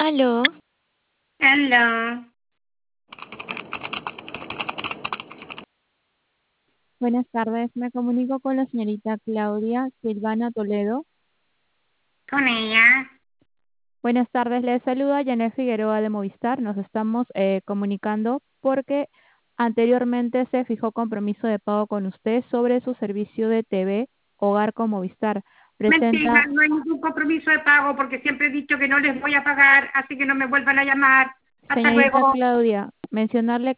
Aló, Hello. Buenas tardes, me comunico con la señorita Claudia Silvana Toledo. Con ella. Buenas tardes, les saluda Janet Figueroa de Movistar. Nos estamos comunicando porque anteriormente se fijó compromiso de pago con usted sobre su servicio de TV Hogar con Movistar. Mentira, Presenta, no hay ningún compromiso de pago porque siempre he dicho que no les voy a pagar, así que no me vuelvan a llamar. Hasta señorita luego. Claudia, mencionarle